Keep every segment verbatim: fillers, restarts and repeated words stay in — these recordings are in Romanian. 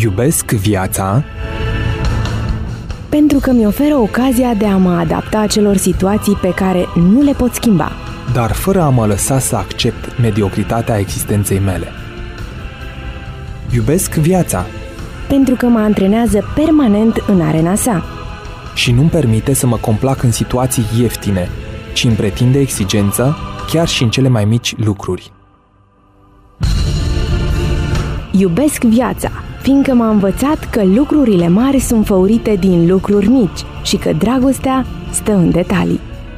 Iubesc viața pentru că mi oferă ocazia de a mă adapta acelor situații pe care nu le pot schimba, dar fără a mă lăsa să accept mediocritatea existenței mele. Iubesc viața pentru că mă antrenează permanent în arena sa și nu-mi permite să mă complac în situații ieftine, ci îmi pretinde exigență chiar și în cele mai mici lucruri. Iubesc viața, fiindcă m-a învățat că lucrurile mari sunt făurite din lucruri mici și că dragostea stă în detalii.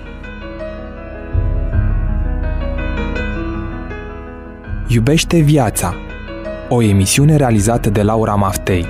Iubește viața, o emisiune realizată de Laura Maftei.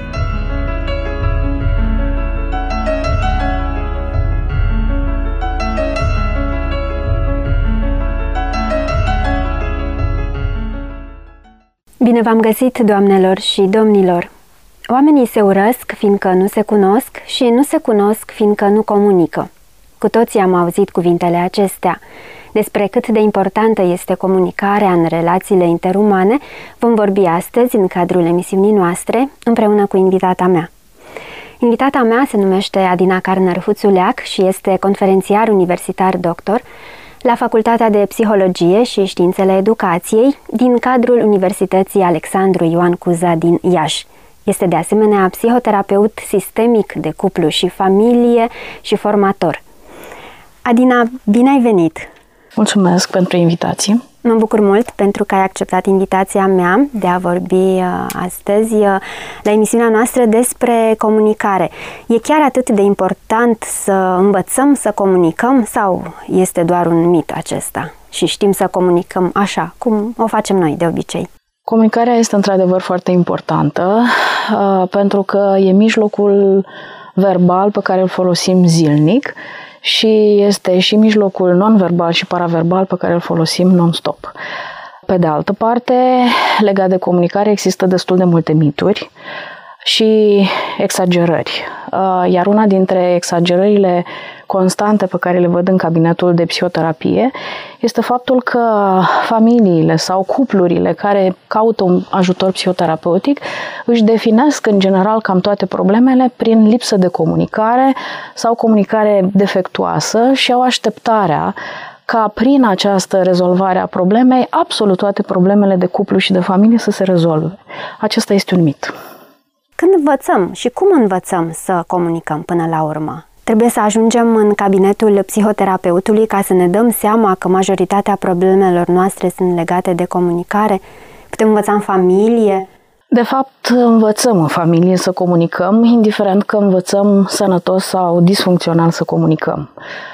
Bine v-am găsit, doamnelor și domnilor! Oamenii se urăsc fiindcă nu se cunosc și nu se cunosc fiindcă nu comunică. Cu toții am auzit cuvintele acestea. Despre cât de importantă este comunicarea în relațiile interumane vom vorbi astăzi în cadrul emisiunii noastre, împreună cu invitata mea. Invitata mea se numește Adina Carner-Huțuleac și este conferențiar universitar doctor la Facultatea de Psihologie și Științele Educației din cadrul Universității Alexandru Ioan Cuza din Iași. Este de asemenea psihoterapeut sistemic de cuplu și familie și formator. Adina, bine ai venit! Mulțumesc pentru invitație! Mă bucur mult pentru că ai acceptat invitația mea de a vorbi uh, astăzi uh, la emisiunea noastră despre comunicare. E chiar atât de important să învățăm să comunicăm sau este doar un mit acesta și știm să comunicăm așa, cum o facem noi de obicei? Comunicarea este într-adevăr foarte importantă uh, pentru că e mijlocul verbal pe care îl folosim zilnic și este și mijlocul non-verbal și paraverbal pe care îl folosim non-stop. Pe de altă parte, legat de comunicare, există destul de multe mituri și exagerări. Iar una dintre exagerările constante pe care le văd în cabinetul de psihoterapie este faptul că familiile sau cuplurile care caută un ajutor psihoterapeutic își definesc în general cam toate problemele prin lipsă de comunicare sau comunicare defectuoasă și au așteptarea ca prin această rezolvare a problemei absolut toate problemele de cuplu și de familie să se rezolve. Acesta este un mit. Când învățăm și cum învățăm să comunicăm până la urmă? Trebuie să ajungem în cabinetul psihoterapeutului ca să ne dăm seama că majoritatea problemelor noastre sunt legate de comunicare? Putem învăța în familie? De fapt, învățăm în familie să comunicăm, indiferent că învățăm sănătos sau disfuncțional să comunicăm.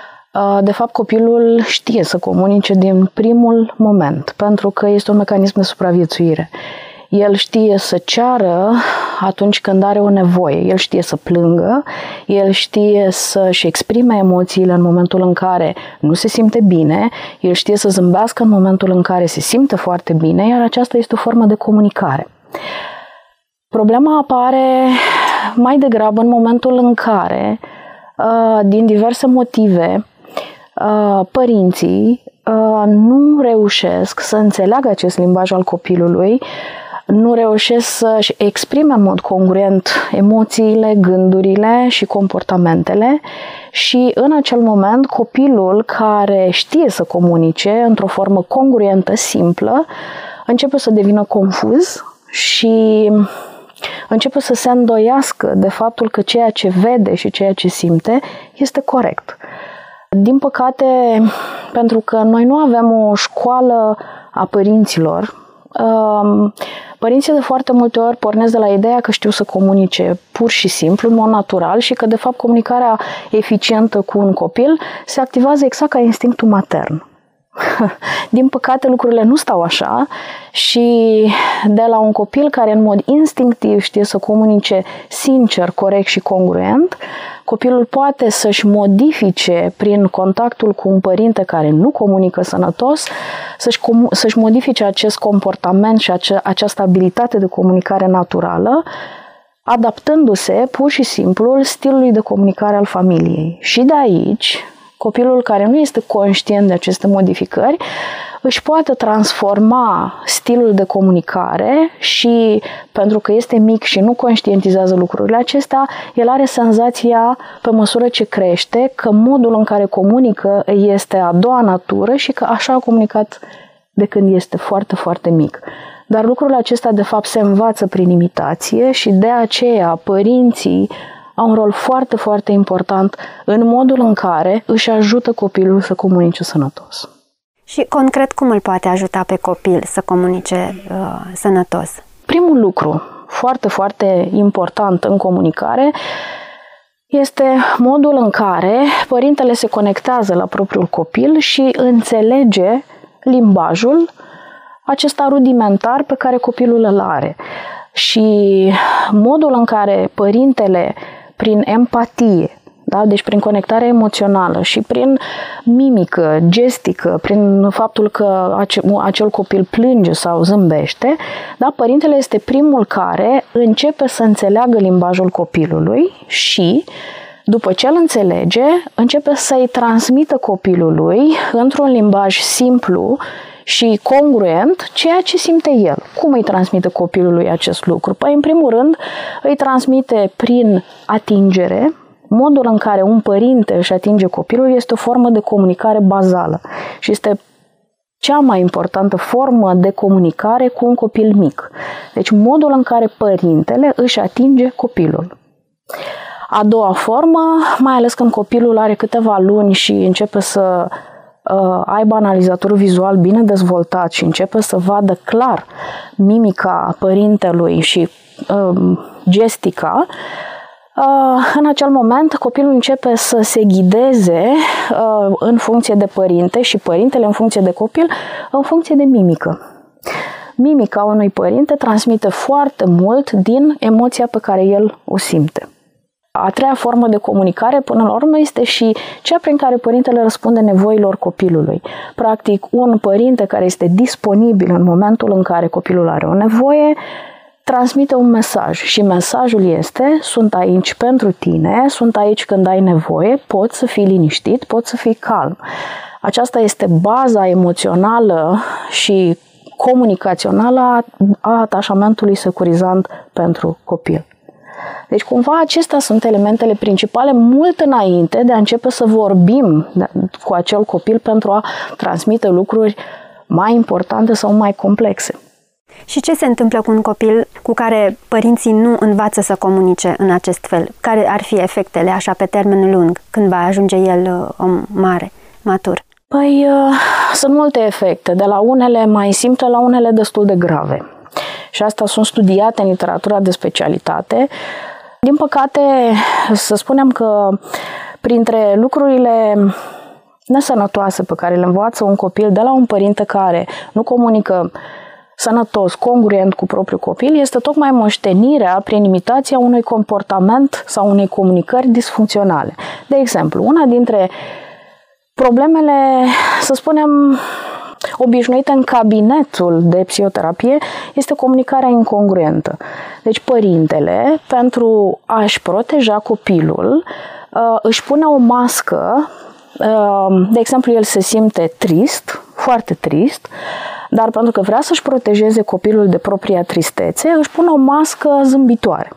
De fapt, copilul știe să comunice din primul moment, pentru că este un mecanism de supraviețuire. El știe să ceară atunci când are o nevoie, el știe să plângă, el știe să-și exprime emoțiile în momentul în care nu se simte bine, el știe să zâmbească în momentul în care se simte foarte bine, iar aceasta este o formă de comunicare. Problema apare mai degrabă în momentul în care, din diverse motive, părinții nu reușesc să înțeleagă acest limbaj al copilului, nu reușesc să-și exprime în mod congruent emoțiile, gândurile și comportamentele și în acel moment copilul care știe să comunice într-o formă congruentă, simplă, începe să devină confuz și începe să se îndoiască de faptul că ceea ce vede și ceea ce simte este corect. Din păcate, pentru că noi nu avem o școală a părinților, părinții de foarte multe ori pornesc de la ideea că știu să comunice pur și simplu, în mod natural și că de fapt comunicarea eficientă cu un copil se activează exact ca instinctul matern. Din păcate lucrurile nu stau așa și de la un copil care în mod instinctiv știe să comunice sincer, corect și congruent, copilul poate să-și modifice prin contactul cu un părinte care nu comunică sănătos, să-și, să-și modifice acest comportament și ace, această abilitate de comunicare naturală, adaptându-se pur și simplu stilului de comunicare al familiei. Și de aici Copilul care nu este conștient de aceste modificări își poate transforma stilul de comunicare și, pentru că este mic și nu conștientizează lucrurile acestea, el are senzația, pe măsură ce crește, că modul în care comunică este a doua natură și că așa a comunicat de când este foarte, foarte mic. Dar lucrurile acestea, de fapt, se învață prin imitație și de aceea părinții au un rol foarte, foarte important în modul în care își ajută copilul să comunice sănătos. Și concret, cum îl poate ajuta pe copil să comunice uh, sănătos? Primul lucru foarte, foarte important în comunicare este modul în care părintele se conectează la propriul copil și înțelege limbajul acesta rudimentar pe care copilul îl are. Și modul în care părintele, prin empatie, da? Deci prin conectare emoțională și prin mimică, gestică, prin faptul că acel copil plânge sau zâmbește, da? Părintele este primul care începe să înțeleagă limbajul copilului și, după ce îl înțelege, începe să-i transmită copilului într-un limbaj simplu și congruent ceea ce simte el. Cum îi transmite copilului acest lucru? Păi, în primul rând, îi transmite prin atingere. Modul în care un părinte își atinge copilul este o formă de comunicare bazală și este cea mai importantă formă de comunicare cu un copil mic. Deci modul în care părintele își atinge copilul. A doua formă, mai ales când copilul are câteva luni și începe să uh, aibă analizatorul vizual bine dezvoltat și începe să vadă clar mimica părintelui și uh, gestica, în acel moment copilul începe să se ghideze în funcție de părinte și părintele în funcție de copil, în funcție de mimică. Mimica unui părinte transmite foarte mult din emoția pe care el o simte. A treia formă de comunicare, până la urmă, este și cea prin care părintele răspunde nevoilor copilului. Practic, un părinte care este disponibil în momentul în care copilul are o nevoie, transmite un mesaj și mesajul este: sunt aici pentru tine, sunt aici când ai nevoie, poți să fii liniștit, poți să fii calm. Aceasta este baza emoțională și comunicațională a atașamentului securizant pentru copil. Deci, cumva, acestea sunt elementele principale mult înainte de a începe să vorbim cu acel copil pentru a transmite lucruri mai importante sau mai complexe. Și ce se întâmplă cu un copil cu care părinții nu învață să comunice în acest fel? Care ar fi efectele așa pe termen lung, când va ajunge el om mare, matur? Păi, sunt multe efecte, de la unele mai simple la unele destul de grave. Și astea sunt studiate în literatura de specialitate. Din păcate, să spunem că printre lucrurile nesănătoase pe care le învață un copil de la un părinte care nu comunică sănătos, congruent cu propriul copil, este tocmai moștenirea prin imitația unui comportament sau unei comunicări disfuncționale. De exemplu, una dintre problemele, să spunem, obișnuite în cabinetul de psihoterapie este comunicarea incongruentă. Deci părintele, pentru a-și proteja copilul, își pune o mască. De exemplu, el se simte trist, foarte trist, dar pentru că vrea să-și protejeze copilul de propria tristețe, își pune o mască zâmbitoare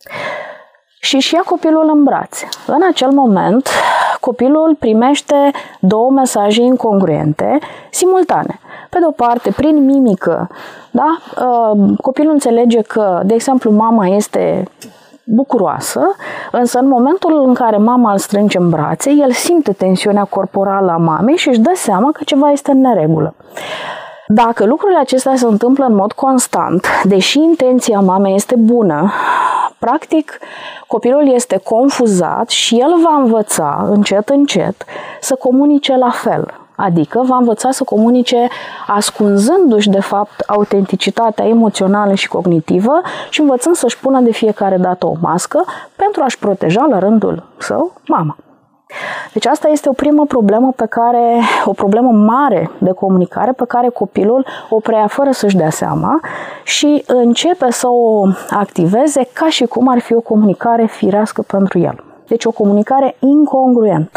și își ia copilul în brațe. În acel moment, copilul primește două mesaje incongruente simultane. Pe de o parte, prin mimică, da? Copilul înțelege că, de exemplu, mama este bucuroasă, însă în momentul în care mama îl strânge în brațe, el simte tensiunea corporală a mamei și își dă seama că ceva este în neregulă. Dacă lucrurile acestea se întâmplă în mod constant, deși intenția mamei este bună, practic copilul este confuzat și el va învăța încet, încet să comunice la fel. Adică va învăța să comunice ascunzându-și de fapt autenticitatea emoțională și cognitivă și învățând să-și pună de fiecare dată o mască pentru a-și proteja la rândul său mama. Deci asta este o primă problemă pe care, o problemă mare de comunicare pe care copilul o preia fără să-și dea seama și începe să o activeze ca și cum ar fi o comunicare firească pentru el. Deci o comunicare incongruentă.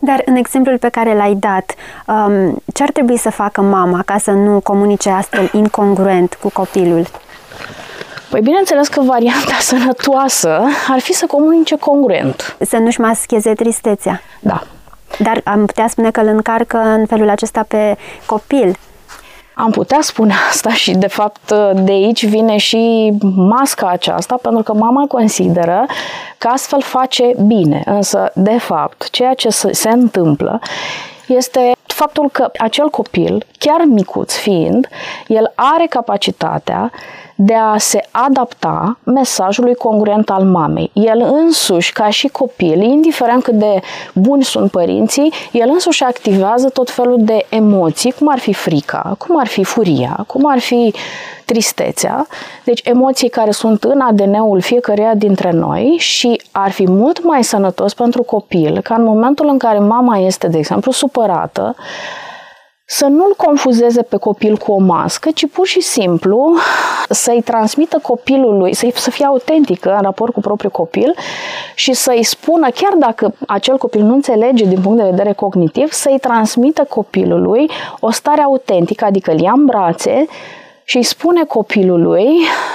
Dar în exemplul pe care l-ai dat, ce ar trebui să facă mama ca să nu comunice astfel incongruent cu copilul? Păi bineînțeles că varianta sănătoasă ar fi să comunice congruent. Să nu-și mascheze tristețea. Da. Dar am putea spune că îl încarcă în felul acesta pe copil. Am putea spune asta și, de fapt, de aici vine și masca aceasta, pentru că mama consideră că astfel face bine. Însă, de fapt, ceea ce se întâmplă este faptul că acel copil, chiar micuț fiind, el are capacitatea de a se adapta mesajului congruent al mamei. El însuși, ca și copil, indiferent cât de buni sunt părinții, el însuși activează tot felul de emoții, cum ar fi frica, cum ar fi furia, cum ar fi tristețea. Deci emoții care sunt în A D N-ul fiecăruia dintre noi și ar fi mult mai sănătos pentru copil ca în momentul în care mama este, de exemplu, supărată, să nu-l confuzeze pe copil cu o mască, ci pur și simplu să-i transmită copilului, să, să fie autentică în raport cu propriul copil și să-i spună, chiar dacă acel copil nu înțelege din punct de vedere cognitiv, să-i transmită copilului o stare autentică, adică îl ia în brațe și îi spune copilului: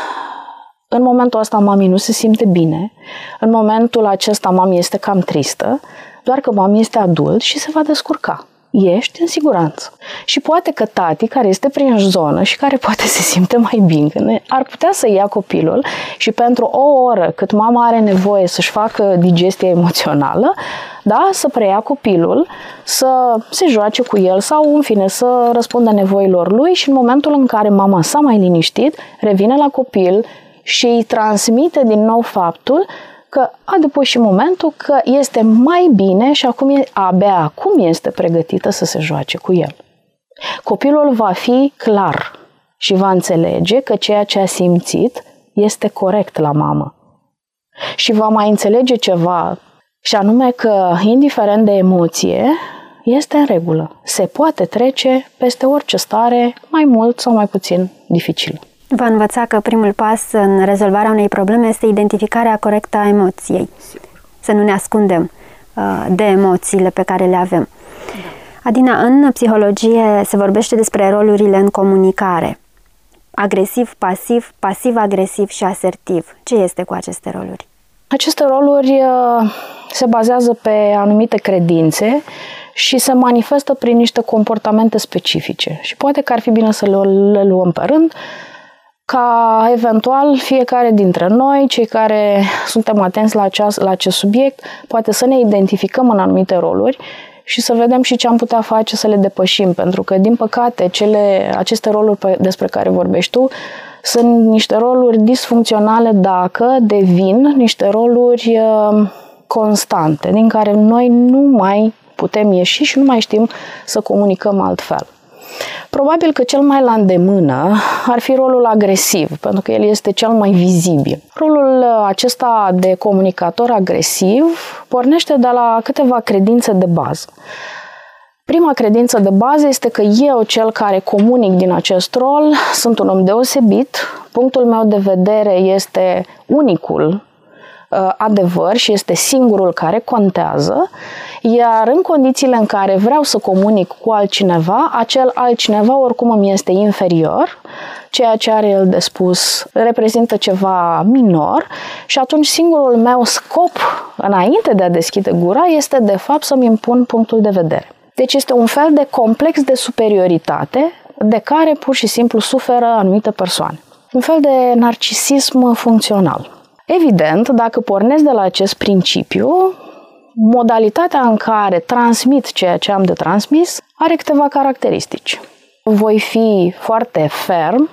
în momentul ăsta mami nu se simte bine, în momentul acesta mami este cam tristă, doar că mami este adult și se va descurca. Ești în siguranță. Și poate că tati, care este prin zonă și care poate se simte mai bine, ar putea să ia copilul și pentru o oră cât mama are nevoie să-și facă digestia emoțională, da, să preia copilul, să se joace cu el sau, în fine, să răspundă nevoilor lui și în momentul în care mama s-a mai liniștit, revine la copil și îi transmite din nou faptul că a depășit momentul, că este mai bine și acum e, abia acum este pregătită să se joace cu el. Copilul va fi clar și va înțelege că ceea ce a simțit este corect la mamă. Și va mai înțelege ceva, și anume că, indiferent de emoție, este în regulă. Se poate trece peste orice stare, mai mult sau mai puțin dificilă. Va învăța că primul pas în rezolvarea unei probleme este identificarea corectă a emoției. Să nu ne ascundem uh, de emoțiile pe care le avem. Da. Adina, în psihologie se vorbește despre rolurile în comunicare. Agresiv, pasiv, pasiv-agresiv și asertiv. Ce este cu aceste roluri? Aceste roluri uh, se bazează pe anumite credințe și se manifestă prin niște comportamente specifice. Și poate că ar fi bine să le, le luăm pe rând, ca eventual fiecare dintre noi, cei care suntem atenți la, aceast, la acest subiect, poate să ne identificăm în anumite roluri și să vedem și ce am putea face să le depășim. Pentru că, din păcate, cele, aceste roluri pe, despre care vorbești tu sunt niște roluri disfuncționale dacă devin niște roluri uh, constante, din care noi nu mai putem ieși și nu mai știm să comunicăm altfel. Probabil că cel mai la îndemână ar fi rolul agresiv, pentru că el este cel mai vizibil. Rolul acesta de comunicator agresiv pornește de la câteva credințe de bază. Prima credință de bază este că eu, cel care comunic din acest rol, sunt un om deosebit, punctul meu de vedere este unicul adevăr și este singurul care contează, iar în condițiile în care vreau să comunic cu altcineva, acel altcineva oricum îmi este inferior, ceea ce are el de spus reprezintă ceva minor și atunci singurul meu scop înainte de a deschide gura este de fapt să-mi impun punctul de vedere. Deci este un fel de complex de superioritate de care pur și simplu suferă anumite persoane. Un fel de narcisism funcțional. Evident, dacă pornesc de la acest principiu, modalitatea în care transmit ceea ce am de transmis are câteva caracteristici. Voi fi foarte ferm,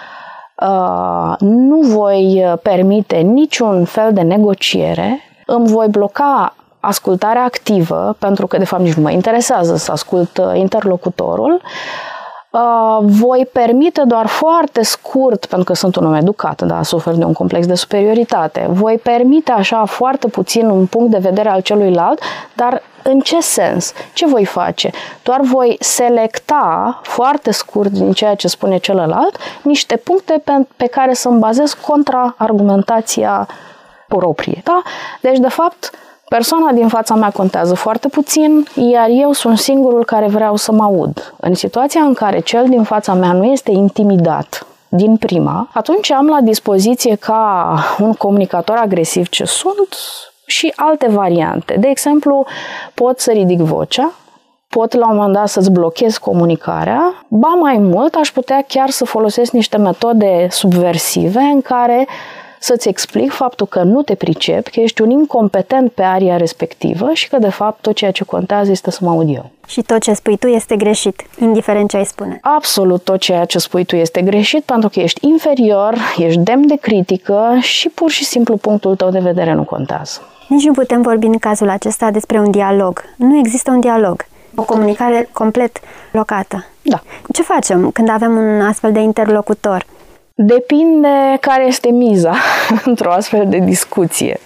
nu voi permite niciun fel de negociere, îmi voi bloca ascultarea activă, pentru că de fapt nici nu mă interesează să ascult interlocutorul, voi permite doar foarte scurt, pentru că sunt un om educat, dar sufer de un complex de superioritate, voi permite așa foarte puțin un punct de vedere al celuilalt, dar în ce sens? Ce voi face? Doar voi selecta foarte scurt din ceea ce spune celălalt niște puncte pe, pe care să-mi bazez contra-argumentația proprie. Da? Deci, de fapt, Persoana din fața mea contează foarte puțin, iar eu sunt singurul care vreau să mă aud. În situația în care cel din fața mea nu este intimidat din prima, atunci am la dispoziție, ca un comunicator agresiv ce sunt, și alte variante. De exemplu, pot să ridic vocea, pot la un moment dat să-ți blochez comunicarea, ba mai mult, aș putea chiar să folosesc niște metode subversive în care să-ți explic faptul că nu te pricepi, că ești un incompetent pe aria respectivă și că, de fapt, tot ceea ce contează este să mă aud eu. Și tot ce spui tu este greșit, indiferent ce ai spune. Absolut tot ceea ce spui tu este greșit, pentru că ești inferior, ești demn de critică și pur și simplu punctul tău de vedere nu contează. Nici nu putem vorbi în cazul acesta despre un dialog. Nu există un dialog. O comunicare complet blocată. Da. Ce facem când avem un astfel de interlocutor? Depinde care este miza într-o astfel de discuție.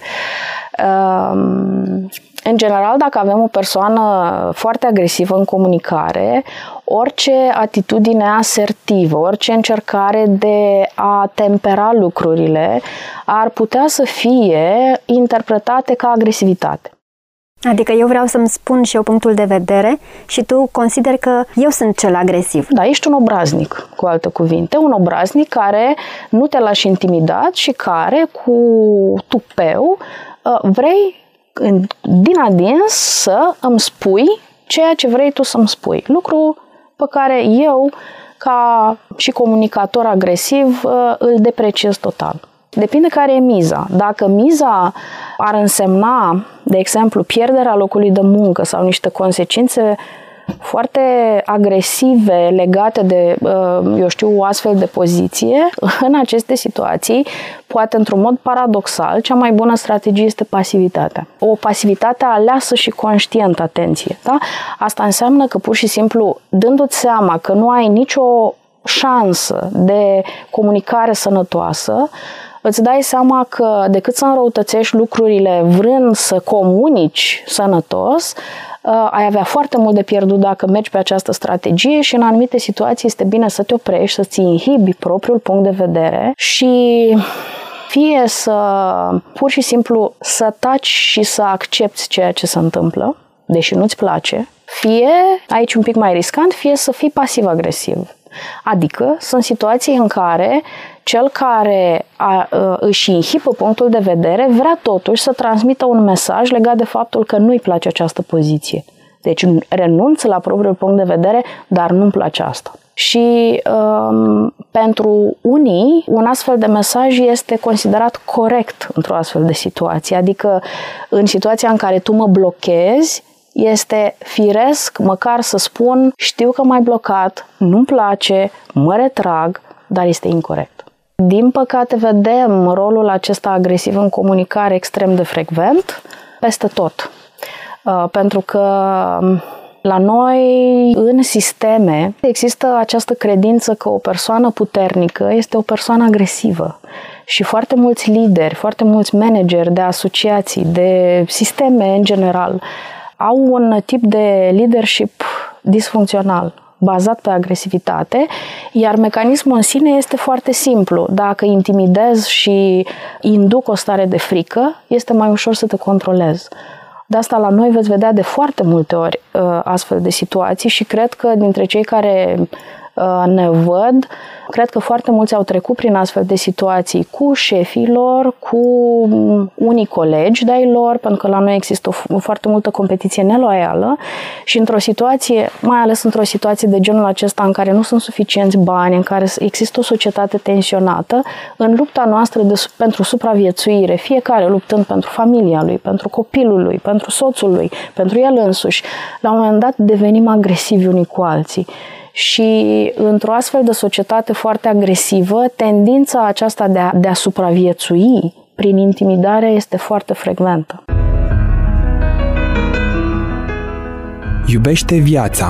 În general, dacă avem o persoană foarte agresivă în comunicare, orice atitudine asertivă, orice încercare de a tempera lucrurile ar putea să fie interpretate ca agresivitate. Adică eu vreau să-mi spun și eu punctul de vedere și tu consideri că eu sunt cel agresiv. Da, ești un obraznic, cu alte cuvinte, un obraznic care nu te lași intimidat și care, cu tupeu, vrei din adins să îmi spui ceea ce vrei tu să-mi spui. Lucru pe care eu, ca și comunicator agresiv, îl depreciez total. Depinde care e miza. Dacă miza ar însemna, de exemplu, pierderea locului de muncă sau niște consecințe foarte agresive legate de, eu știu, o astfel de poziție, în aceste situații, poate într-un mod paradoxal, cea mai bună strategie este pasivitatea. O pasivitate aleasă și conștientă, atenție. Da? Asta înseamnă că pur și simplu, dându-ți seama că nu ai nicio șansă de comunicare sănătoasă, îți dai seama că decât să înrăutățești lucrurile vrând să comunici sănătos, ai avea foarte mult de pierdut dacă mergi pe această strategie și în anumite situații este bine să te oprești, să-ți inhibi propriul punct de vedere și fie să pur și simplu să taci și să accepti ceea ce se întâmplă, deși nu-ți place, fie, aici un pic mai riscant, fie să fii pasiv-agresiv. Adică sunt situații în care cel care a, a, își inhibă punctul de vedere vrea totuși să transmită un mesaj legat de faptul că nu-i place această poziție. Deci renunță la propriul punct de vedere, dar nu-mi place asta. Și um, pentru unii, un astfel de mesaj este considerat corect într-o astfel de situație. Adică în situația în care tu mă blochezi, este firesc măcar să spun: știu că m-ai blocat, nu-mi place, mă retrag, dar este incorect. Din păcate vedem rolul acesta agresiv în comunicare extrem de frecvent peste tot. Pentru că la noi, în sisteme, există această credință că o persoană puternică este o persoană agresivă. Și foarte mulți lideri, foarte mulți manageri de asociații, de sisteme în general, au un tip de leadership disfuncțional, bazat pe agresivitate, iar mecanismul în sine este foarte simplu. Dacă intimidez și induc o stare de frică, este mai ușor să te controlezi. De asta la noi veți vedea de foarte multe ori uh, astfel de situații și cred că dintre cei care uh, ne văd, cred că foarte mulți au trecut prin astfel de situații cu șefii lor, cu unii colegi de-ai lor, pentru că la noi există o, o foarte multă competiție neloială și într-o situație, mai ales într-o situație de genul acesta în care nu sunt suficienți bani, în care există o societate tensionată, în lupta noastră de, pentru supraviețuire, fiecare luptând pentru familia lui, pentru copilul lui, pentru soțul lui, pentru el însuși, la un moment dat devenim agresivi unii cu alții. Și într-o astfel de societate foarte agresivă, tendința aceasta de a, de a supraviețui prin intimidare este foarte frecventă. Iubește viața.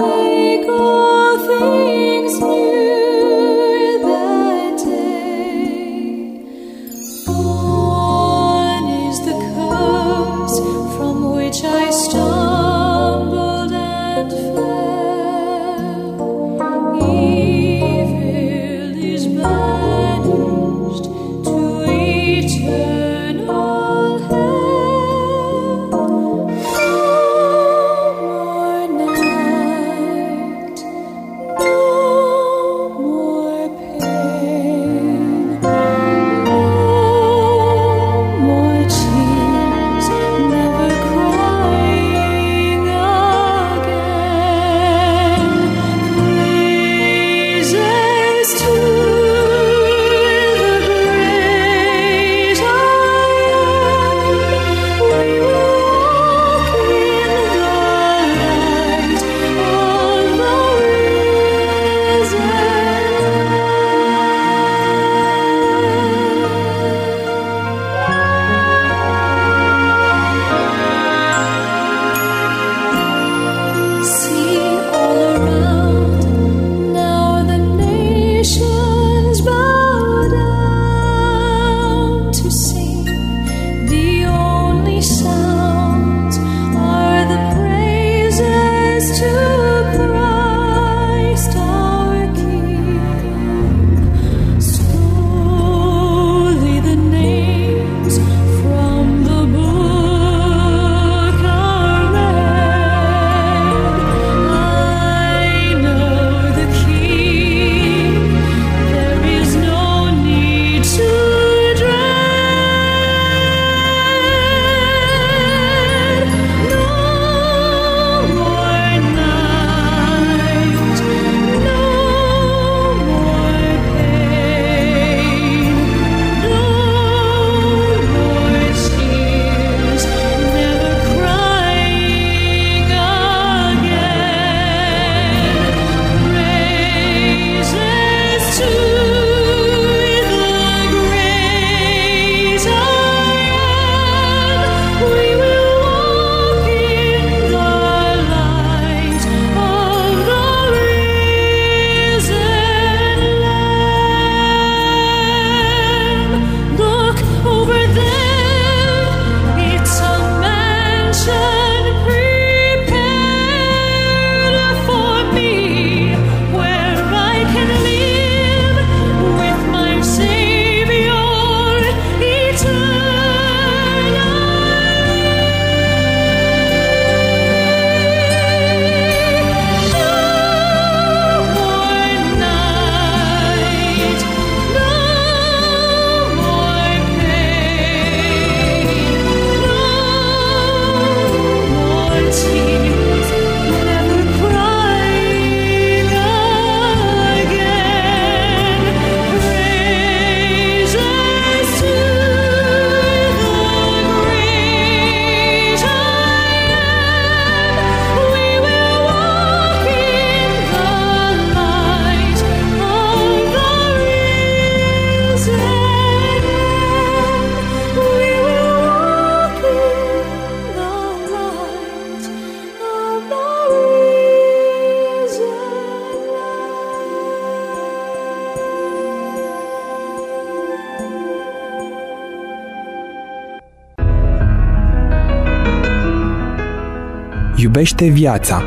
Iubește viața.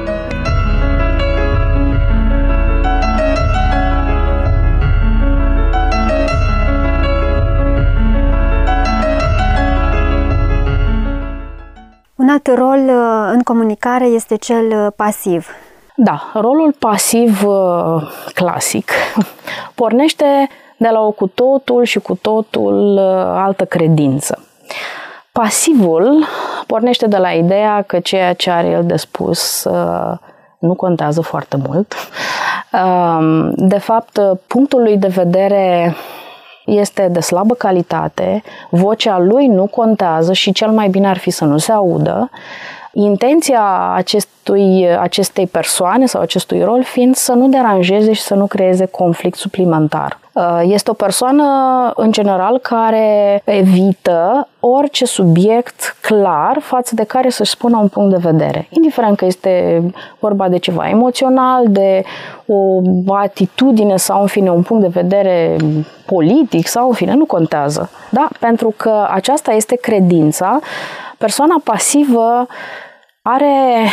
Un alt rol în comunicare este cel pasiv. Da, rolul pasiv clasic pornește de la o cu totul și cu totul altă credință. Pasivul pornește de la ideea că ceea ce are el de spus nu contează foarte mult. De fapt, punctul lui de vedere este de slabă calitate, vocea lui nu contează și cel mai bine ar fi să nu se audă. Intenția acestui, acestei persoane sau acestui rol fiind să nu deranjeze și să nu creeze conflict suplimentar. Este o persoană, în general, care evită orice subiect clar față de care să-și spună un punct de vedere. Indiferent că este vorba de ceva emoțional, de o atitudine sau, în fine, un punct de vedere politic sau, în fine, nu contează. Da? Pentru că aceasta este credința. Persoana pasivă are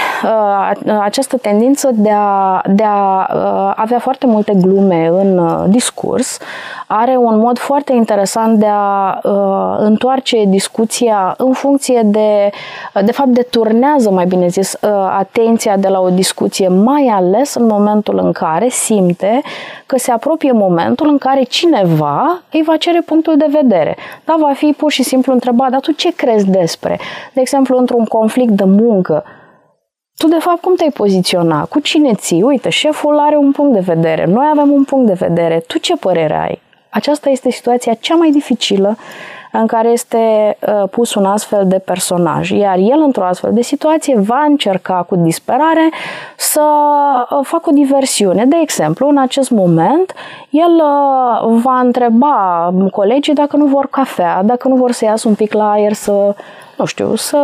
uh, această tendință de a, de a uh, avea foarte multe glume în uh, discurs, are un mod foarte interesant de a uh, întoarce discuția în funcție de, de fapt deturnează, mai bine zis, uh, atenția de la o discuție, mai ales în momentul în care simte că se apropie momentul în care cineva îi va cere punctul de vedere. Da, va fi pur și simplu întrebat, dar tu ce crezi despre? De exemplu, într-un conflict de muncă, tu, de fapt, cum te-ai poziționa? Cu cine ții? Uite, șeful are un punct de vedere, noi avem un punct de vedere, tu ce părere ai? Aceasta este situația cea mai dificilă în care este uh, pus un astfel de personaj, iar el, într-o astfel de situație, va încerca cu disperare să uh, facă o diversiune. De exemplu, în acest moment, el uh, va întreba colegii dacă nu vor cafea, dacă nu vor să iasă un pic la aer, să, nu știu, să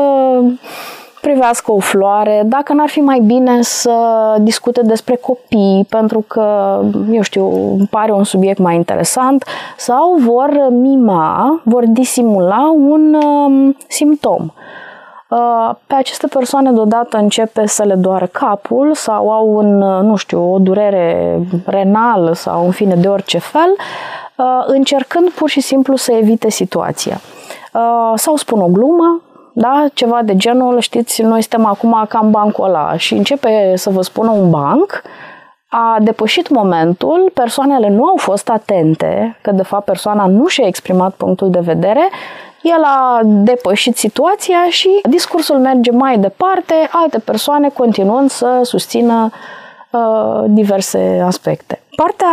privească o floare, dacă n-ar fi mai bine să discute despre copii, pentru că, eu știu, îmi pare un subiect mai interesant, sau vor mima, vor disimula un um, simptom. Uh, pe aceste persoane deodată începe să le doară capul sau au un, nu știu, o durere renală sau, în fine, de orice fel, uh, încercând pur și simplu să evite situația. Uh, sau spun o glumă, da? Ceva de genul, știți, noi suntem acum ca în bancul ăla și începe să vă spună un banc, a depășit momentul, persoanele nu au fost atente, că de fapt persoana nu și-a exprimat punctul de vedere, el a depășit situația și discursul merge mai departe, alte persoane continuând să susțină uh, diverse aspecte. Partea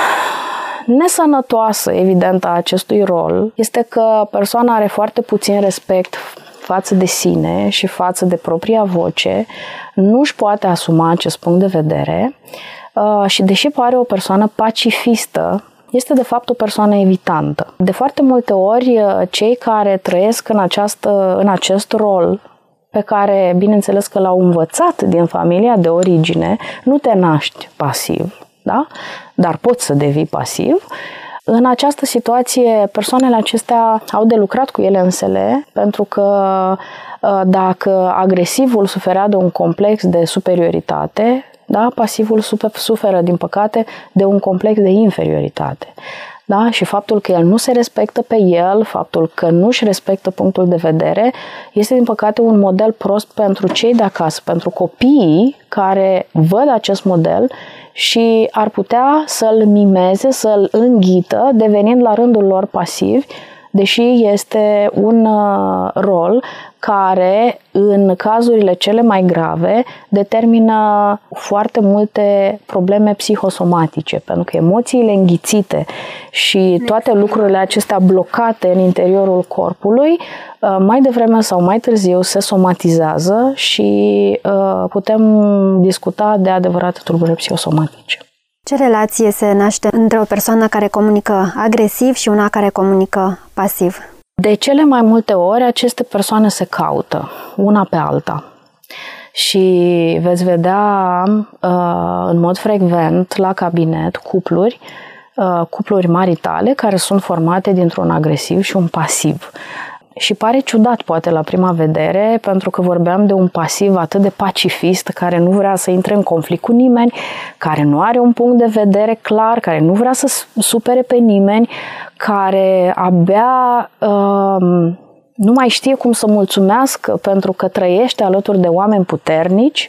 nesănătoasă, evident, a acestui rol este că persoana are foarte puțin respect față de sine și față de propria voce, nu își poate asuma acest punct de vedere și, deși pare o persoană pacifistă, este de fapt o persoană evitantă. De foarte multe ori, cei care trăiesc în, această, în acest rol, pe care, bineînțeles că l-au învățat din familia de origine, nu te naști pasiv, da? Dar poți să devii pasiv. În această situație, persoanele acestea au de lucrat cu ele însele, pentru că dacă agresivul suferea de un complex de superioritate, da, pasivul suferă, din păcate, de un complex de inferioritate. Da? Și faptul că el nu se respectă pe el, faptul că nu își respectă punctul de vedere, este, din păcate, un model prost pentru cei de acasă, pentru copiii care văd acest model și ar putea să-l mimeze, să-l înghită, devenind la rândul lor pasivi, deși este un rol care, în cazurile cele mai grave, determină foarte multe probleme psihosomatice, pentru că emoțiile înghițite și toate lucrurile acestea blocate în interiorul corpului, mai devreme sau mai târziu se somatizează și putem discuta de adevărate tulburări psihosomatice. Ce relație se naște între o persoană care comunică agresiv și una care comunică pasiv? De cele mai multe ori, aceste persoane se caută una pe alta. Și veți vedea în mod frecvent la cabinet cupluri, cupluri maritale care sunt formate dintr-un agresiv și un pasiv. Și pare ciudat, poate, la prima vedere, pentru că vorbeam de un pasiv atât de pacifist, care nu vrea să intre în conflict cu nimeni, care nu are un punct de vedere clar, care nu vrea să supere pe nimeni, care abia uh, nu mai știe cum să mulțumească pentru că trăiește alături de oameni puternici.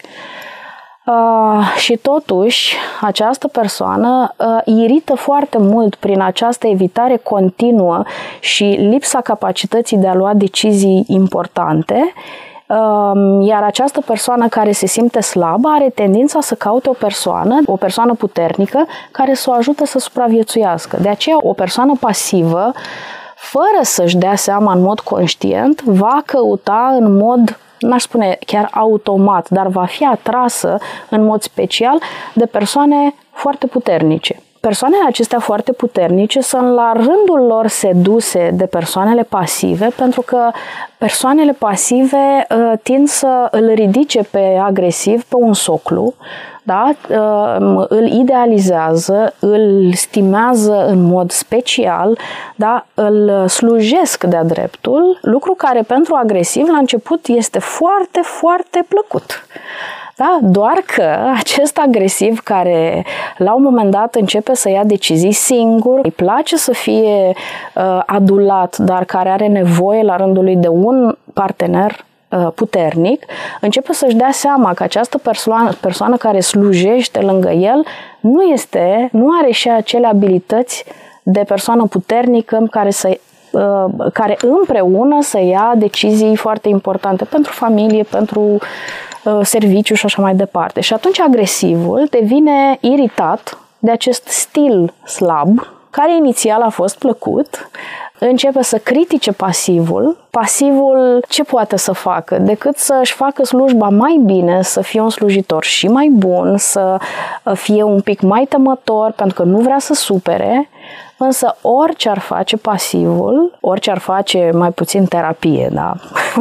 Uh, și totuși, această persoană uh, irită foarte mult prin această evitare continuă și lipsa capacității de a lua decizii importante, uh, iar această persoană care se simte slabă are tendința să caute o persoană, o persoană puternică, care să o ajute să supraviețuiască. De aceea, o persoană pasivă, fără să-și dea seama în mod conștient, va căuta în mod, n-aș spune chiar automat, dar va fi atrasă în mod special de persoane foarte puternice. persoanele acestea foarte puternice sunt la rândul lor seduse de persoanele pasive, pentru că persoanele pasive uh, tind să îl ridice pe agresiv pe un soclu, da? Uh, îl idealizează, îl stimează în mod special, da? Îl slujesc de-a dreptul, lucru care pentru agresiv la început este foarte, foarte plăcut. Da? Doar că acest agresiv care la un moment dat începe să ia decizii singur, îi place să fie uh, adulat, dar care are nevoie la rândul lui de un partener uh, puternic, începe să-și dea seama că această persoană, persoană care slujește lângă el nu este, nu are și acele abilități de persoană puternică care să care împreună să ia decizii foarte importante pentru familie, pentru serviciu și așa mai departe. Și atunci agresivul devine iritat de acest stil slab, care inițial a fost plăcut, începe să critique pasivul. Pasivul ce poate să facă? Decât să-și facă slujba mai bine, să fie un slujitor și mai bun, să fie un pic mai temător, pentru că nu vrea să supere. Însă orice ar face pasivul, orice ar face mai puțin terapie, da?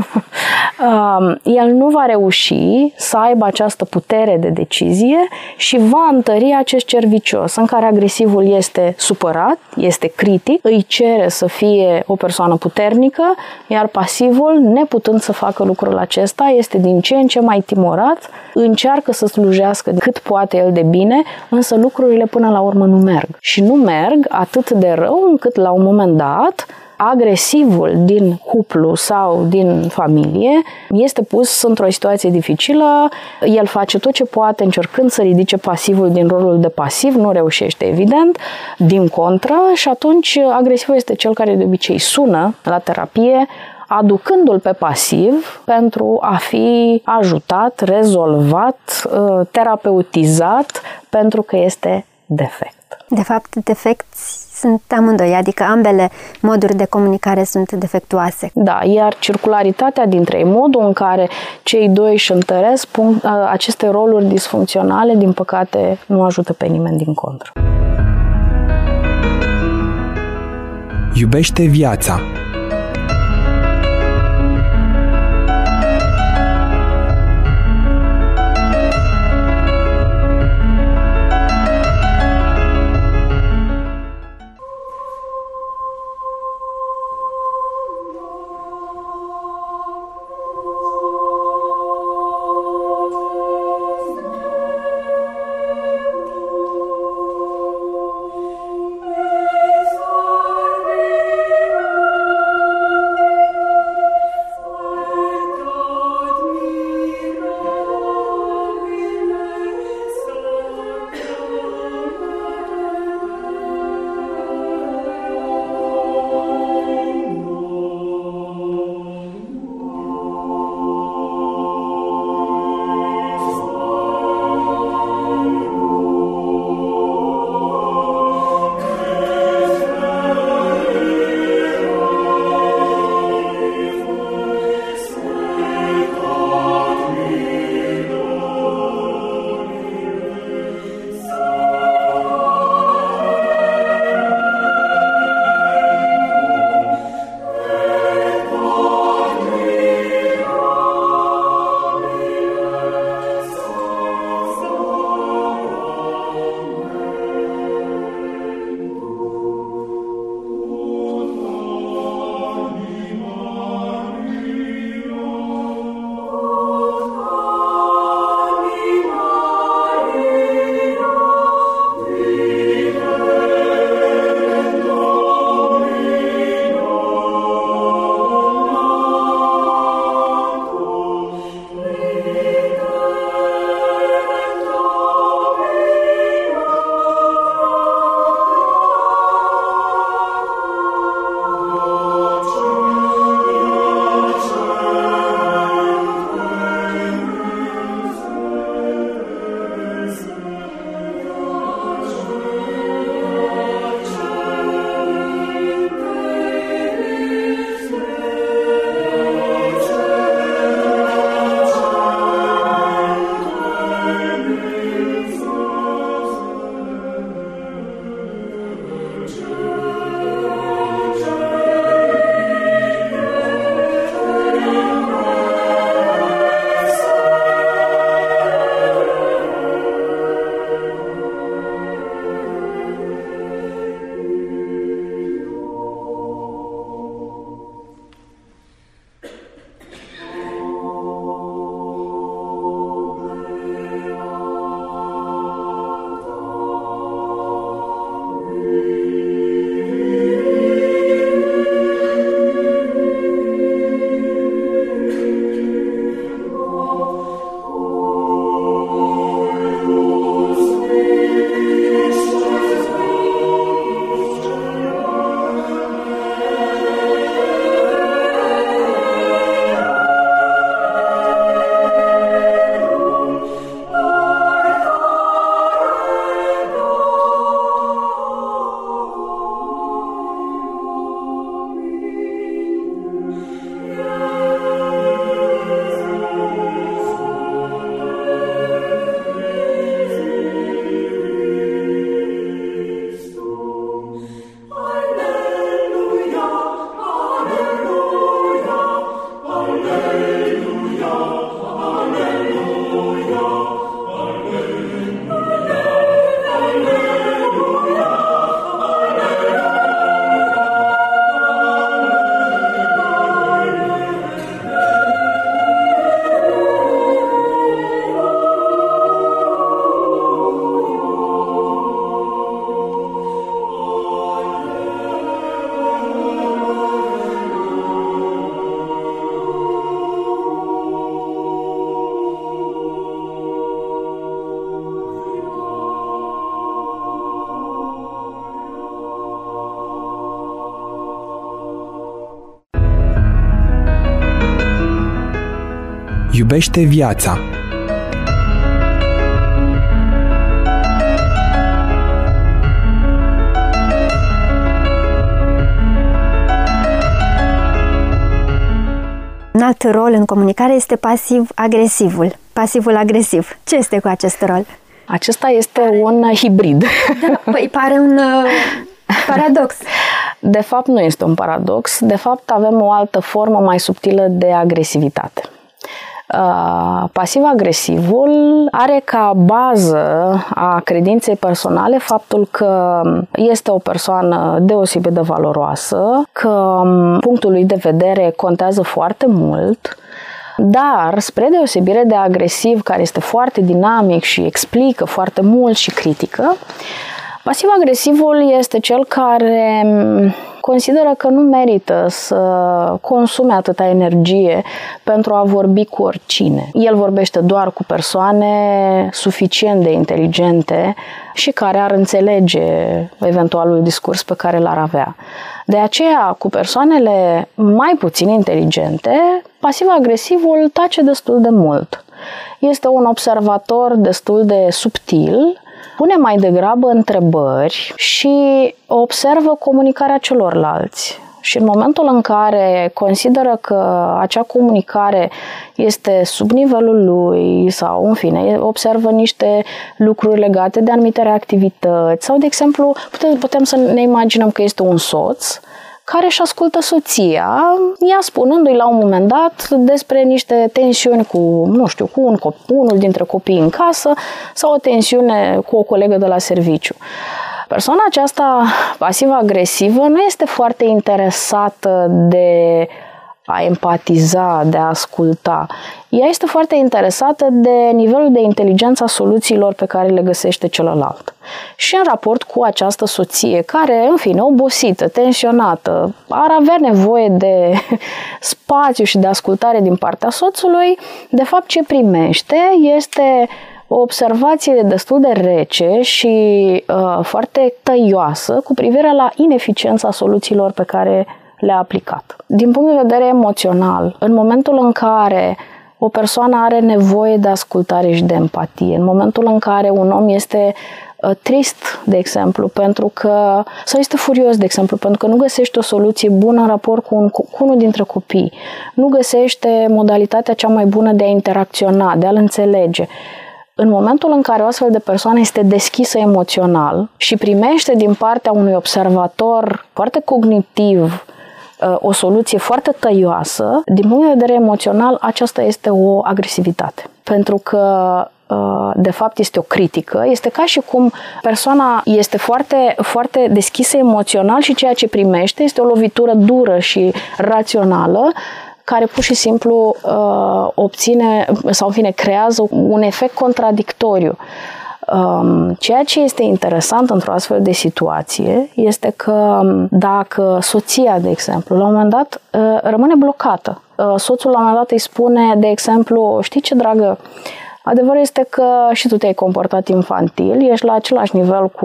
el nu va reuși să aibă această putere de decizie și va întări acest cerc vicios în care agresivul este supărat, este critic, îi cere să fie o persoană puternică, iar pasivul, neputând să facă lucrul acesta, este din ce în ce mai timorat, încearcă să slujească cât poate el de bine, însă lucrurile până la urmă nu merg. Și nu merg atât de rău încât la un moment dat agresivul din cuplu sau din familie este pus într-o situație dificilă, el face tot ce poate încercând să ridice pasivul din rolul de pasiv, nu reușește evident, din contră, și atunci agresivul este cel care de obicei sună la terapie aducându-l pe pasiv pentru a fi ajutat, rezolvat, terapeutizat, pentru că este defect. De fapt, defecți sunt amândoi, adică ambele moduri de comunicare sunt defectuoase. Da, iar circularitatea dintre ei, modul în care cei doi își întăresc punct, aceste roluri disfuncționale, din păcate, nu ajută pe nimeni, din contră. Iubește viața. Iubește viața. Un alt rol în comunicare este pasiv-agresivul. Pasivul-agresiv. Ce este cu acest rol? Acesta este un hibrid. Da, păi pare un uh, paradox. De fapt, nu este un paradox. De fapt, avem o altă formă mai subtilă de agresivitate. Uh, pasiv-agresivul are ca bază a credinței personale faptul că este o persoană deosebit de valoroasă, că punctul lui de vedere contează foarte mult, dar, spre deosebire de agresiv, care este foarte dinamic și explică foarte mult și critică, pasiv-agresivul este cel care consideră că nu merită să consume atâta energie pentru a vorbi cu oricine. El vorbește doar cu persoane suficient de inteligente și care ar înțelege eventualul discurs pe care l-ar avea. De aceea, cu persoanele mai puțin inteligente, pasiv-agresivul tace destul de mult. Este un observator destul de subtil, pune mai degrabă întrebări și observă comunicarea celorlalți. Și în momentul în care consideră că acea comunicare este sub nivelul lui sau, în fine, observă niște lucruri legate de anumite reactivități sau, de exemplu, putem, putem să ne imaginăm că este un soț care își ascultă soția, ea spunându-i la un moment dat despre niște tensiuni cu, nu știu, cu un copil, unul dintre copii în casă sau o tensiune cu o colegă de la serviciu. Persoana aceasta pasiv-agresivă nu este foarte interesată de a empatiza, de a asculta. Ea este foarte interesată de nivelul de inteligență a soluțiilor pe care le găsește celălalt. Și în raport cu această soție, care, în fine, obosită, tensionată, ar avea nevoie de spațiu și de ascultare din partea soțului, de fapt ce primește este o observație destul de rece și uh, foarte tăioasă cu privire la ineficiența soluțiilor pe care le-a aplicat. Din punct de vedere emoțional, în momentul în care o persoană are nevoie de ascultare și de empatie, în momentul în care un om este uh, trist, de exemplu, pentru că, sau este furios, de exemplu, pentru că nu găsește o soluție bună în raport cu, un, cu unul dintre copii, nu găsește modalitatea cea mai bună de a interacționa, de a-l înțelege, în momentul în care o astfel de persoană este deschisă emoțional și primește din partea unui observator foarte cognitiv o soluție foarte tăioasă, din punct de vedere emoțional, aceasta este o agresivitate. Pentru că, de fapt, este o critică, este ca și cum persoana este foarte, foarte deschisă emoțional și ceea ce primește este o lovitură dură și rațională, care pur și simplu uh, obține sau, în fine, creează un efect contradictoriu. Um, ceea ce este interesant într-o astfel de situație este că dacă soția, de exemplu, la un moment dat uh, rămâne blocată, uh, soțul la un moment dat îi spune, de exemplu, știi ce, dragă, adevărul este că și tu te-ai comportat infantil, ești la același nivel cu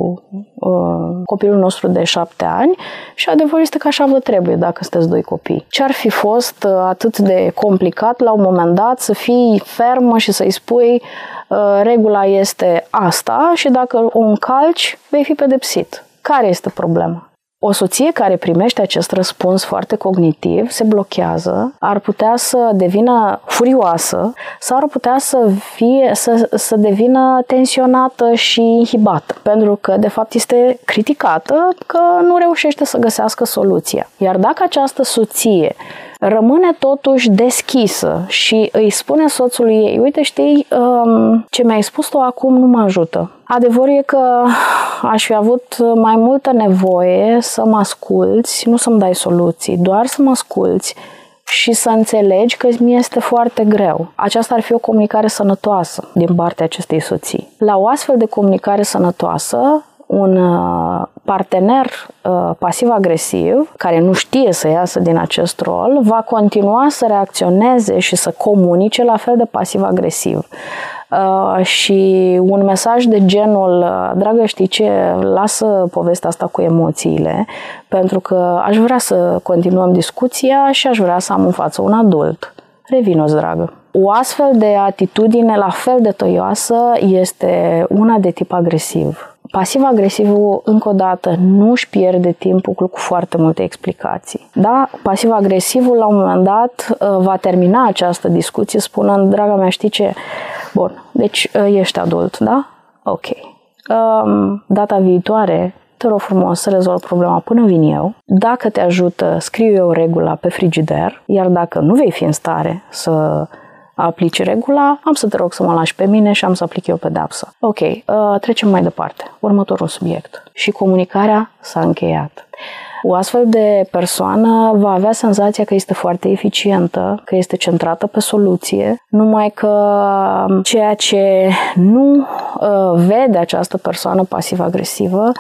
uh, copilul nostru de șapte ani și adevărul este că așa vă trebuie dacă sunteți doi copii. Ce-ar fi fost uh, atât de complicat la un moment dat să fii fermă și să-i spui uh, regula este asta și dacă o încalci, vei fi pedepsit. Care este problema? O soție care primește acest răspuns foarte cognitiv se blochează, ar putea să devină furioasă sau ar putea să, fie, să, să devină tensionată și inhibată, pentru că de fapt este criticată că nu reușește să găsească soluția. Iar dacă această soție rămâne totuși deschisă și îi spune soțului ei, uite, știi, ce mi-ai spus tu acum nu mă ajută. Adevărul e că aș fi avut mai multă nevoie să mă asculți, nu să-mi dai soluții, doar să mă asculți și să înțelegi că mi este foarte greu. Aceasta ar fi o comunicare sănătoasă din partea acestei soții. La o astfel de comunicare sănătoasă, un partener uh, pasiv-agresiv, care nu știe să iasă din acest rol, va continua să reacționeze și să comunice la fel de pasiv-agresiv. Uh, și un mesaj de genul, dragă, știi ce, lasă povestea asta cu emoțiile, pentru că aș vrea să continuăm discuția și aș vrea să am în față un adult. Revino-ți, dragă. O astfel de atitudine la fel de tăioasă este una de tip agresiv. Pasiv-agresivul, încă o dată, nu își pierde timpul cu foarte multe explicații. Da? Pasiv-agresivul, la un moment dat, va termina această discuție spunând: draga mea, știi ce? Bun, deci ești adult, da? Ok. Um, data viitoare, te rog frumos să rezolv problema până vin eu. Dacă te ajută, scriu eu regula pe frigider, iar dacă nu vei fi în stare să aplici regula, am să te rog să mă lași pe mine și am să aplic eu pedeapsă. Ok, uh, trecem mai departe. Următorul subiect. Și comunicarea s-a încheiat. O astfel de persoană va avea senzația că este foarte eficientă, că este centrată pe soluție, numai că ceea ce nu uh, vede această persoană pasiv-agresivă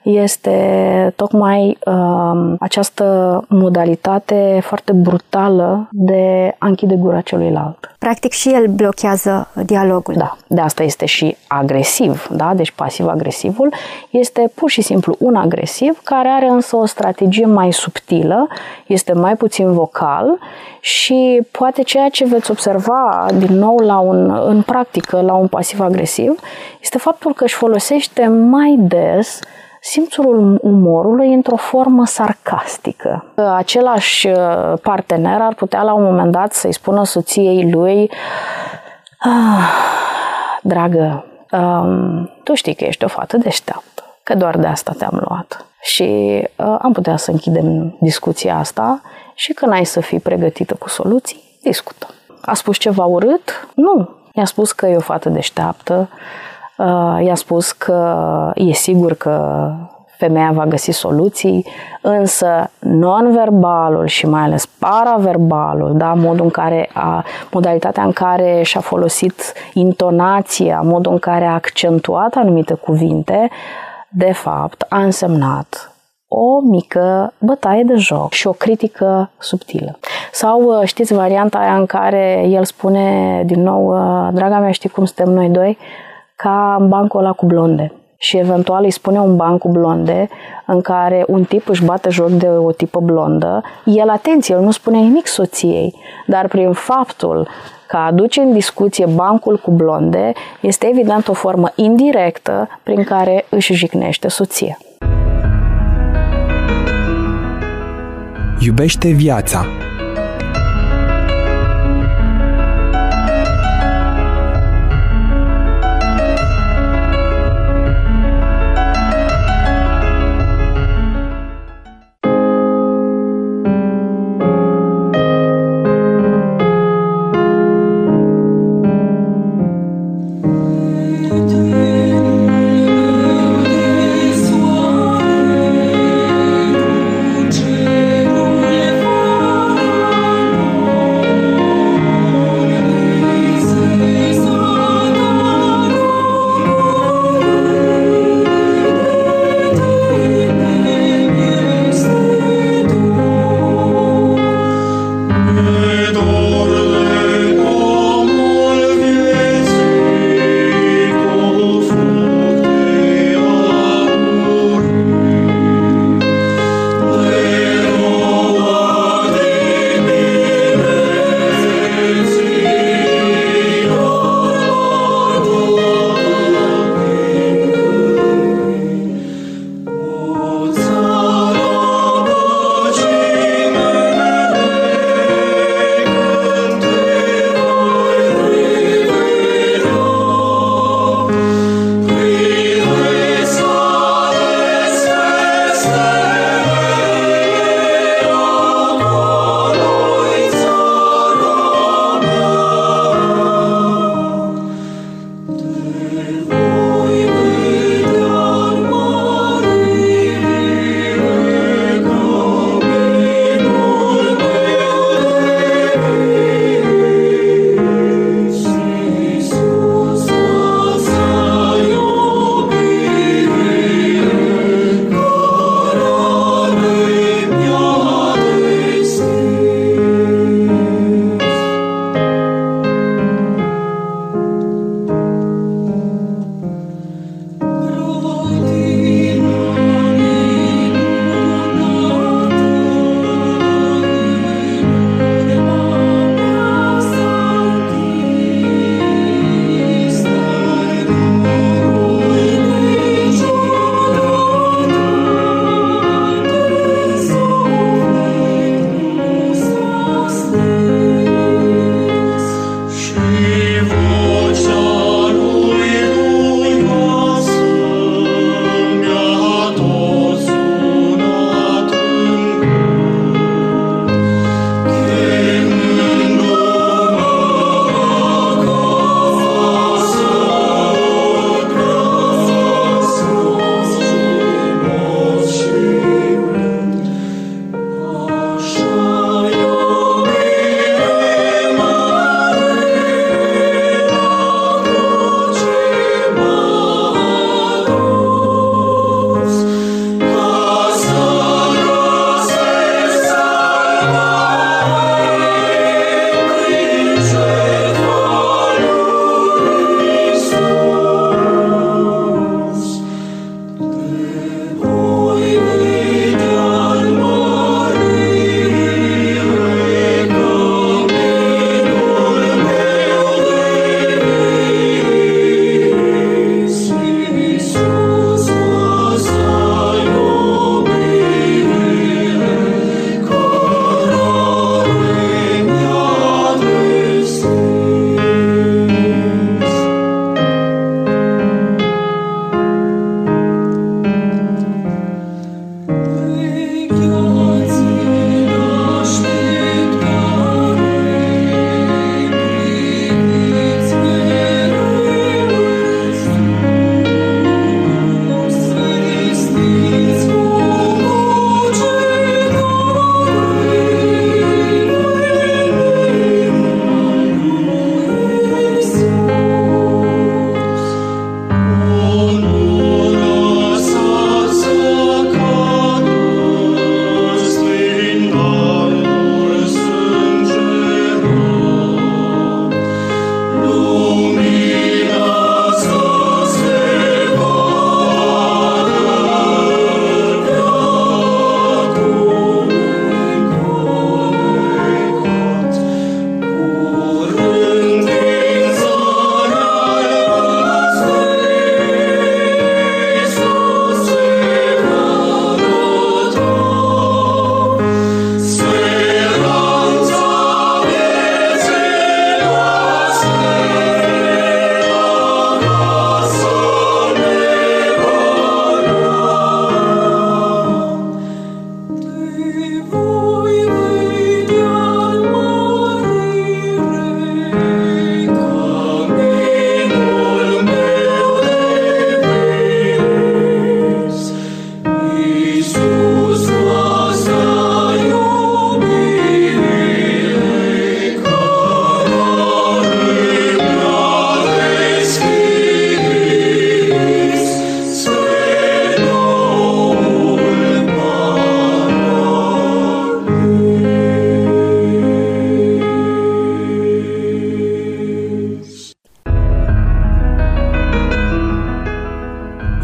este tocmai uh, această modalitate foarte brutală de a închide gura celuilalt. Practic și el blochează dialogul. Da, de asta este și agresiv, da? Deci pasiv-agresivul este pur și simplu un agresiv care are însă o strategie mai subtilă, este mai puțin vocal și poate ceea ce veți observa din nou la un, în practică la un pasiv-agresiv este faptul că își folosește mai des simțul umorului într-o formă sarcastică. Același partener ar putea la un moment dat să-i spună soției lui: ah, dragă, um, tu știi că ești o fată deșteaptă, că doar de asta te-am luat. Și uh, am putea să închidem discuția asta și când ai să fii pregătită cu soluții, discutăm. A spus ceva urât? Nu. I-a spus că e o fată deșteaptă, i-a spus că e sigur că femeia va găsi soluții, însă non-verbalul și mai ales paraverbalul, da, modul în care a, modalitatea în care și-a folosit intonația, modul în care a accentuat anumite cuvinte, de fapt a însemnat o mică bătaie de joc și o critică subtilă. Sau știți varianta aia în care el spune din nou: draga mea, știi cum suntem noi doi? Ca în bancul ăla cu blonde. Și eventual îi spune un banc cu blonde în care un tip își bate joc de o tipă blondă. El, atenție, el nu spune nimic soției, dar prin faptul că aduce în discuție bancul cu blonde, este evident o formă indirectă prin care își jignește soția. Iubește viața.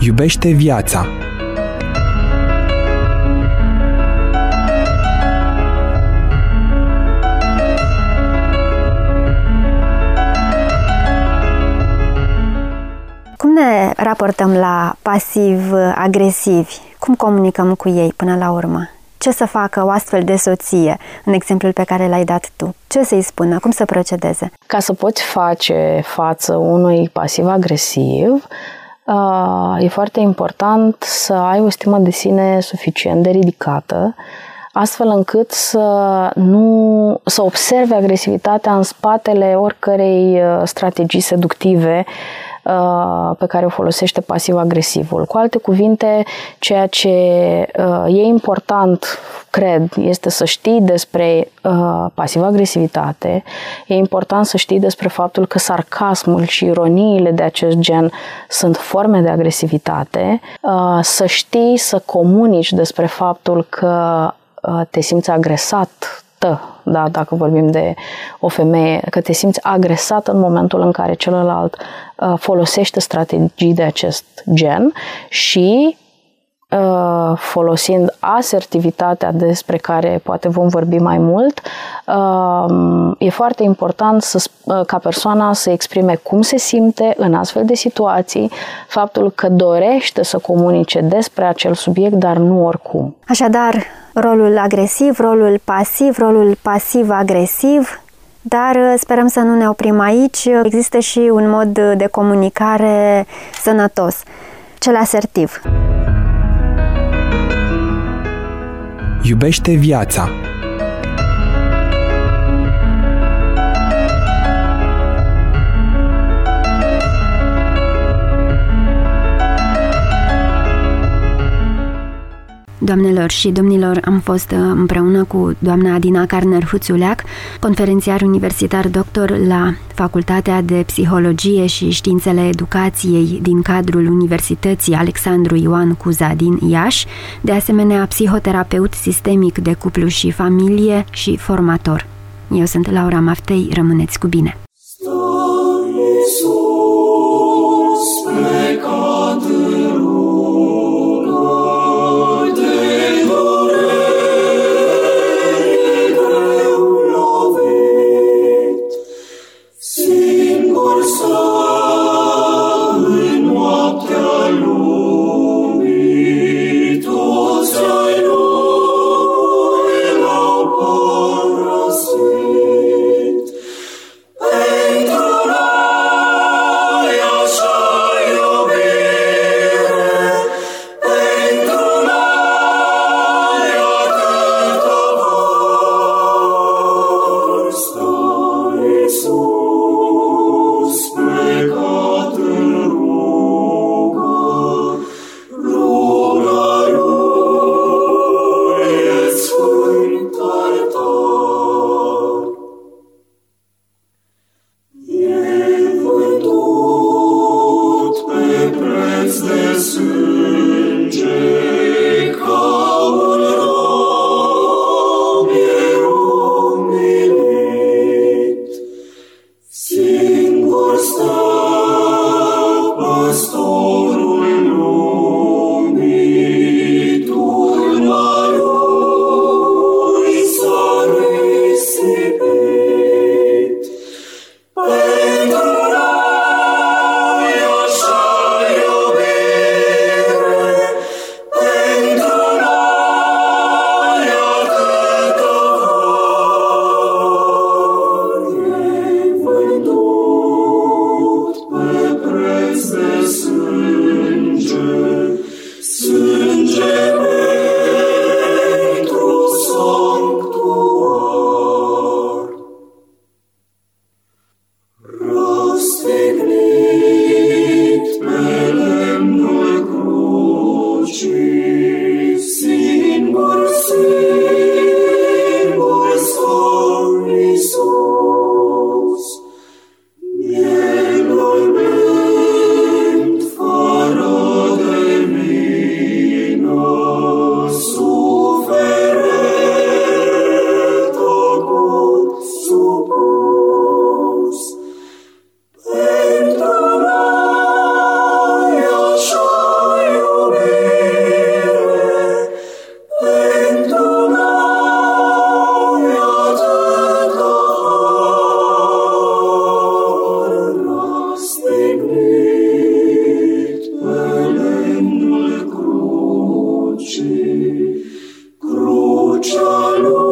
Iubește viața. Cum ne raportăm la pasiv-agresivi? Cum comunicăm cu ei până la urmă? Ce să facă o astfel de soție, în exemplul pe care l-ai dat tu? Ce să-i spună? Cum să procedeze? Ca să poți face față unui pasiv-agresiv, e foarte important să ai o stimă de sine suficient de ridicată, astfel încât să nu să observe agresivitatea în spatele oricărei strategii seductive pe care o folosește pasiv-agresivul. Cu alte cuvinte, ceea ce e important, cred, este să știi despre pasiv-agresivitate, e important să știi despre faptul că sarcasmul și ironiile de acest gen sunt forme de agresivitate, să știi să comunici despre faptul că te simți agresat, da, dacă vorbim de o femeie, că te simți agresat în momentul în care celălalt uh, folosește strategii de acest gen și uh, folosind asertivitatea despre care poate vom vorbi mai mult, uh, e foarte important să, uh, ca persoana să exprime cum se simte în astfel de situații, faptul că dorește să comunice despre acel subiect, dar nu oricum. Așadar, rolul agresiv, rolul pasiv, rolul pasiv-agresiv, dar sperăm să nu ne oprim aici. Există și un mod de comunicare sănătos, cel asertiv. Iubește viața. Doamnelor și domnilor, am fost împreună cu doamna Adina Carner-Huțuleac, conferențiar universitar doctor la Facultatea de Psihologie și Științele Educației din cadrul Universității Alexandru Ioan Cuza din Iași, de asemenea psihoterapeut sistemic de cuplu și familie și formator. Eu sunt Laura Maftei, rămâneți cu bine! Pentru crucea lui.